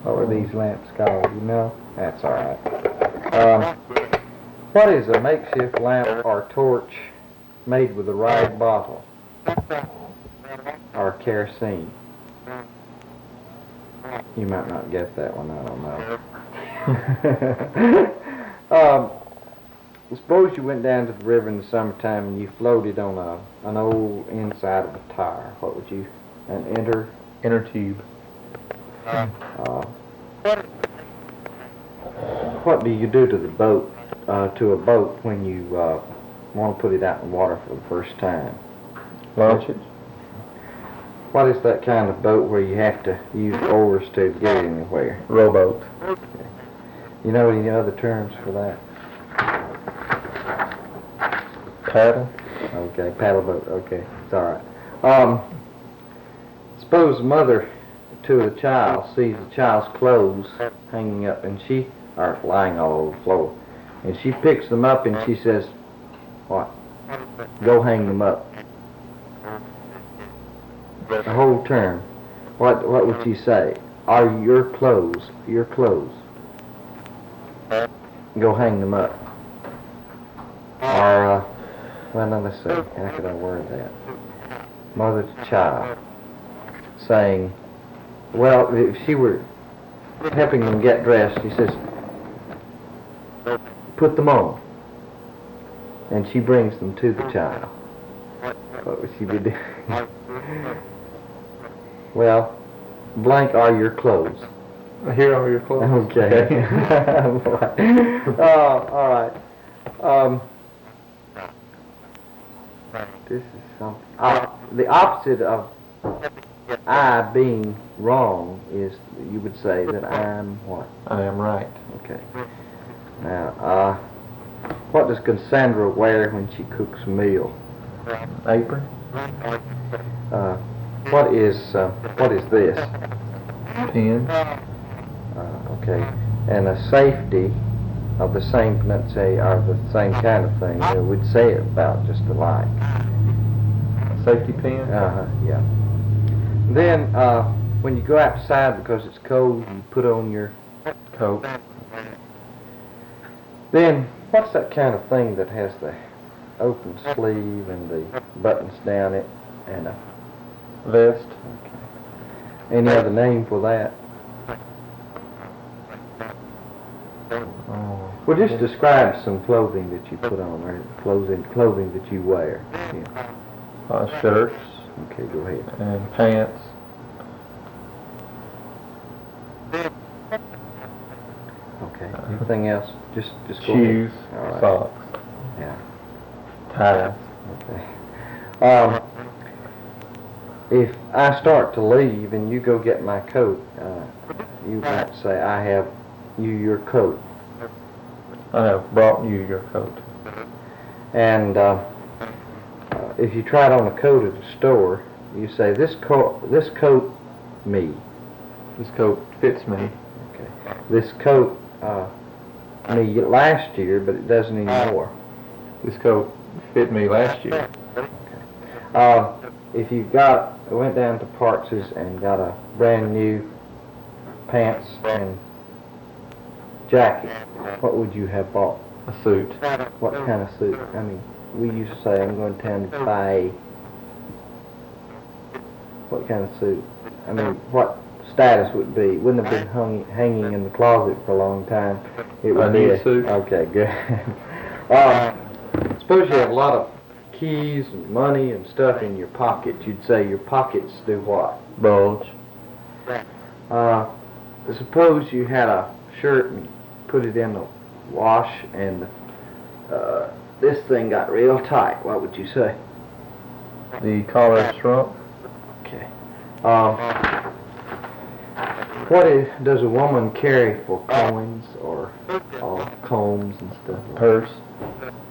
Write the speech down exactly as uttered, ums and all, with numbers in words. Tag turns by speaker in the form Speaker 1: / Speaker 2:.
Speaker 1: What were these lamps called? You know? That's all right. Um, what is a makeshift lamp or torch made with a rag bottle or kerosene? You might not get that one. I don't know. um, suppose you went down to the river in the summertime and you floated on a an old inside of a tire. What would you? An inner
Speaker 2: inner tube.
Speaker 1: Uh, what do you do to the boat? Uh, to a boat when you uh, want to put it out in the water for the first time?
Speaker 2: Launch it.
Speaker 1: What is that kind of boat where you have to use oars to get it anywhere?
Speaker 2: Rowboat.
Speaker 1: Okay. You know any other terms for that?
Speaker 2: Paddle.
Speaker 1: Okay, paddle boat. Okay, it's all right. Um, suppose a mother to a child sees the child's clothes hanging up, and she are lying all over the floor, and she picks them up and she says, "What? Go hang them up." The whole term. What what would you say? Are your clothes your clothes? Go hang them up. Or uh, well, no, let's see. How could I word that? Mother to child saying, well, if she were helping them get dressed, she says, "Put them on," and she brings them to the child. What would she be doing? Well, blank are your clothes.
Speaker 2: Here are your clothes.
Speaker 1: Okay. Oh, all right. Um, this is something. Uh, the opposite of I being wrong is, you would say that I'm what?
Speaker 2: I am right.
Speaker 1: Okay. Now, uh, what does Cassandra wear when she cooks a meal?
Speaker 2: Apron.
Speaker 1: Uh, what is uh, what is this?
Speaker 2: Pen.
Speaker 1: Uh, okay. And a safety of the same pronunciation or the same kind of thing. Uh, we'd say it about just alike.
Speaker 2: Safety pin.
Speaker 1: Uh huh. Yeah. Then, uh, when you go outside because it's cold, you put on your
Speaker 2: Coat.
Speaker 1: Then, what's that kind of thing that has the open sleeve and the buttons down it and a
Speaker 2: Vest.
Speaker 1: okay. Any other name for that?
Speaker 2: Oh.
Speaker 1: Well, just describe some clothing that you put on, or clothing clothing that you wear. Yeah.
Speaker 2: Uh, shirts
Speaker 1: Okay, go ahead.
Speaker 2: and pants.
Speaker 1: Okay. Anything else? Just just go
Speaker 2: Shoes.
Speaker 1: ahead. All right.
Speaker 2: Socks.
Speaker 1: Yeah.
Speaker 2: Ties.
Speaker 1: Okay. Um, if I start to leave and you go get my coat, uh, you might say, "I have you your coat."
Speaker 2: I have brought you your coat.
Speaker 1: And uh, uh, if you try it on a coat at a store, you say, "This coat, this coat, me."
Speaker 2: This coat fits me.
Speaker 1: Okay. This coat, uh, me last year, but it doesn't anymore.
Speaker 2: This coat fit me last year.
Speaker 1: Uh, if you got went down to Parks's and got a brand new pants and jacket, what would you have bought?
Speaker 2: A suit.
Speaker 1: What kind of suit? I mean, we used to say, "I'm going to town to buy a..." What kind of suit? I mean, what status would it be? It wouldn't have been hung, hanging in the closet for a long time. It would
Speaker 2: A
Speaker 1: be
Speaker 2: new
Speaker 1: a
Speaker 2: suit.
Speaker 1: Okay, good. uh, suppose you have a lot of keys and money and stuff in your pockets. You'd say your pockets do what?
Speaker 2: Bulge.
Speaker 1: Uh, suppose you had a shirt and put it in the wash and uh, this thing got real tight. What would you say?
Speaker 2: The collar shrunk.
Speaker 1: Okay. Um, what is, does a woman carry for coins or, or combs and stuff?
Speaker 2: Purse.